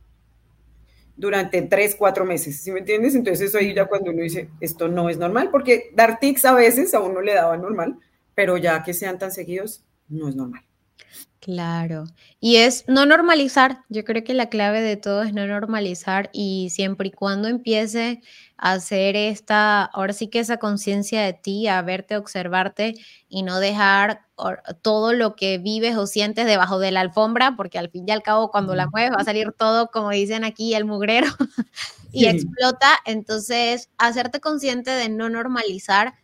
durante 3, 4 meses, ¿sí me entiendes? Entonces eso ahí ya mm. cuando uno dice, esto no es normal, porque dar tics a veces a uno le daba normal, pero ya que sean tan seguidos, no es normal. Claro. Y es no normalizar. Yo creo que la clave de todo es no normalizar y siempre y cuando empiece a hacer ahora sí que esa conciencia de ti, a verte, a observarte y no dejar todo lo que vives o sientes debajo de la alfombra, porque al fin y al cabo cuando la mueves va a salir todo, como dicen aquí, el mugrero y Sí, explota. Entonces, hacerte consciente de no normalizar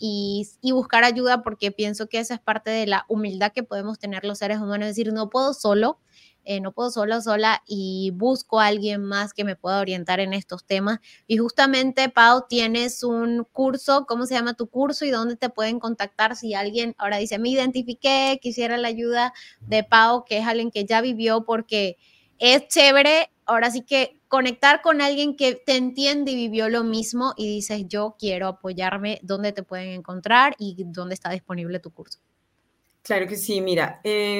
y buscar ayuda, porque pienso que esa es parte de la humildad que podemos tener los seres humanos, es decir, no puedo solo, no puedo solo, sola, y busco a alguien más que me pueda orientar en estos temas. Y justamente, Pau, tienes un curso, ¿cómo se llama tu curso y dónde te pueden contactar si alguien ahora dice, me identifiqué, quisiera la ayuda de Pau, que es alguien que ya vivió? Porque es chévere, ahora sí que conectar con alguien que te entiende y vivió lo mismo y dices, yo quiero apoyarme, ¿dónde te pueden encontrar y dónde está disponible tu curso? claro que sí. Mira,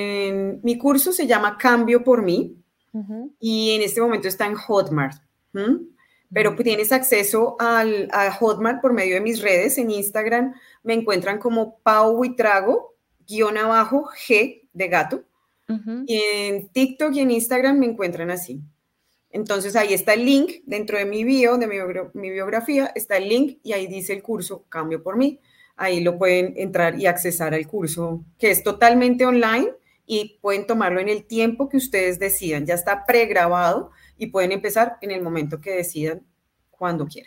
mi curso se llama Cambio por mí Ujú. y en este momento está en Hotmart. ¿M? Pero Mm, tienes acceso a Hotmart por medio de mis redes. En Instagram me encuentran como Pau Huitrago, guión abajo, G de gato. ujú. Y en TikTok y en Instagram me encuentran así. Entonces ahí está el link dentro de mi bio, de mi biografía, está el link y ahí dice el curso Cambio por mí. Ahí lo pueden entrar y accesar al curso, que es totalmente online y pueden tomarlo en el tiempo que ustedes decidan. Ya está pregrabado y pueden empezar en el momento que decidan, cuando quieran.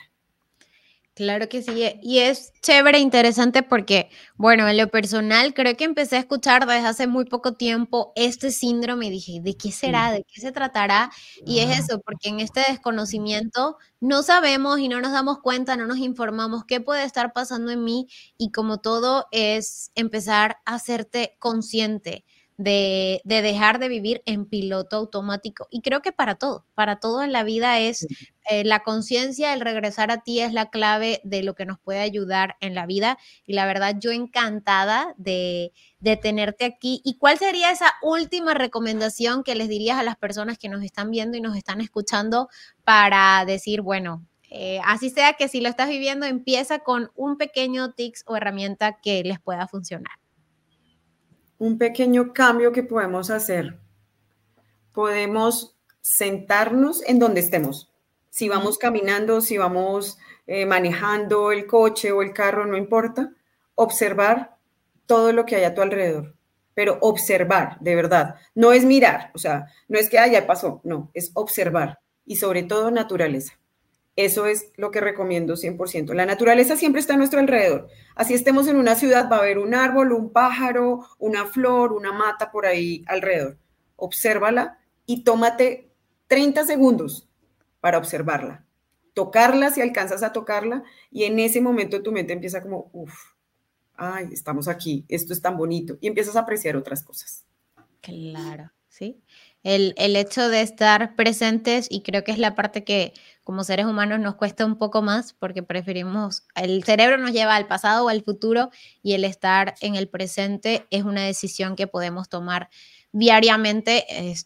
Claro que sí, y es chévere, interesante porque, bueno, en lo personal creo que empecé a escuchar desde hace muy poco tiempo este síndrome y dije, ¿de qué será? ¿De qué se tratará? Y es eso, porque en este desconocimiento no sabemos y no nos damos cuenta, no nos informamos qué puede estar pasando en mí y como todo es empezar a hacerte consciente de dejar de vivir en piloto automático. Y creo que para todo en la vida es la conciencia, el regresar a ti es la clave de lo que nos puede ayudar en la vida. Y la verdad, yo encantada de tenerte aquí. ¿Y cuál sería esa última recomendación que les dirías a las personas que nos están viendo y nos están escuchando para decir, bueno, así sea que si lo estás viviendo, empieza con un pequeño tips o herramienta que les pueda funcionar? Un pequeño cambio que podemos hacer. Podemos sentarnos en donde estemos. Si vamos caminando, si vamos manejando el coche o el carro, no importa, observar todo lo que hay a tu alrededor, pero observar, de verdad. No es mirar, o sea, no es que ya pasó, no, es observar y sobre todo naturaleza. Eso es lo que recomiendo 100%. La naturaleza siempre está a nuestro alrededor. Así estemos en una ciudad, va a haber un árbol, un pájaro, una flor, una mata por ahí alrededor. Obsérvala y tómate 30 segundos para observarla. Tocarla si alcanzas a tocarla y en ese momento tu mente empieza como, uff, ay, estamos aquí, esto es tan bonito y empiezas a apreciar otras cosas. Claro, sí. El hecho de estar presentes, y creo que es la parte que como seres humanos nos cuesta un poco más porque preferimos, el cerebro nos lleva al pasado o al futuro y el estar en el presente es una decisión que podemos tomar diariamente,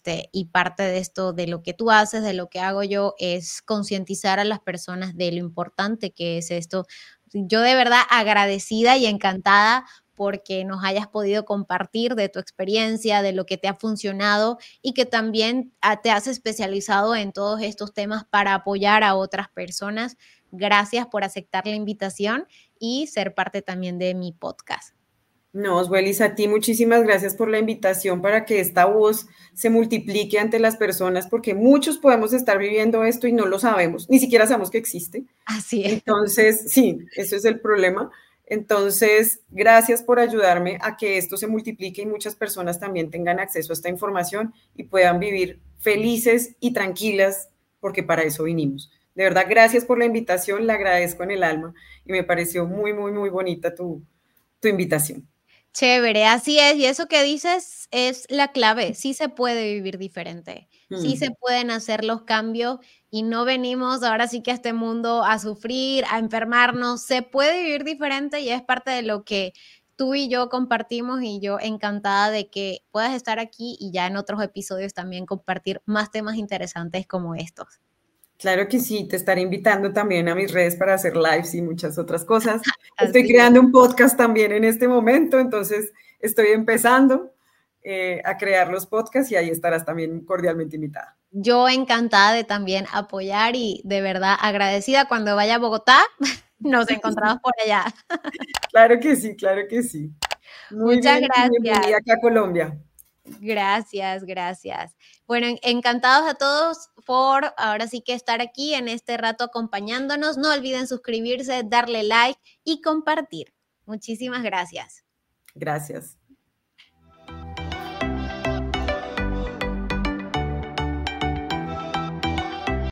y parte de esto, de lo que tú haces, de lo que hago yo, es concientizar a las personas de lo importante que es esto. Yo de verdad agradecida y encantada porque nos hayas podido compartir de tu experiencia, de lo que te ha funcionado y que también te has especializado en todos estos temas para apoyar a otras personas. Gracias por aceptar la invitación y ser parte también de mi podcast. No, Oswelis, a ti muchísimas gracias por la invitación para que esta voz se multiplique ante las personas, porque muchos podemos estar viviendo esto y no lo sabemos, ni siquiera sabemos que existe. Así es. Entonces, sí, eso es el problema. Entonces, gracias por ayudarme a que esto se multiplique y muchas personas también tengan acceso a esta información y puedan vivir felices y tranquilas, porque para eso vinimos. De verdad, gracias por la invitación, la agradezco en el alma y me pareció muy, muy, muy bonita tu invitación. Chévere, así es. Y eso que dices es la clave. Sí se puede vivir diferente. Sí se pueden hacer los cambios y no venimos ahora sí que a este mundo a sufrir, a enfermarnos. Se puede vivir diferente y es parte de lo que tú y yo compartimos y yo encantada de que puedas estar aquí y ya en otros episodios también compartir más temas interesantes como estos. Claro que sí, te estaré invitando también a mis redes para hacer lives y muchas otras cosas. Estoy Así es. creando un podcast también en este momento, entonces estoy empezando a crear los podcasts y ahí estarás también cordialmente invitada. Yo encantada de también apoyar y de verdad agradecida cuando vaya a Bogotá. Nos encontramos por allá. Claro que sí, claro que sí. Muy Muchas bien, gracias. bienvenida acá a Colombia. Gracias, gracias. Bueno, encantados a todos por ahora sí que estar aquí en este rato acompañándonos. No olviden suscribirse, darle like y compartir. Muchísimas gracias. Gracias.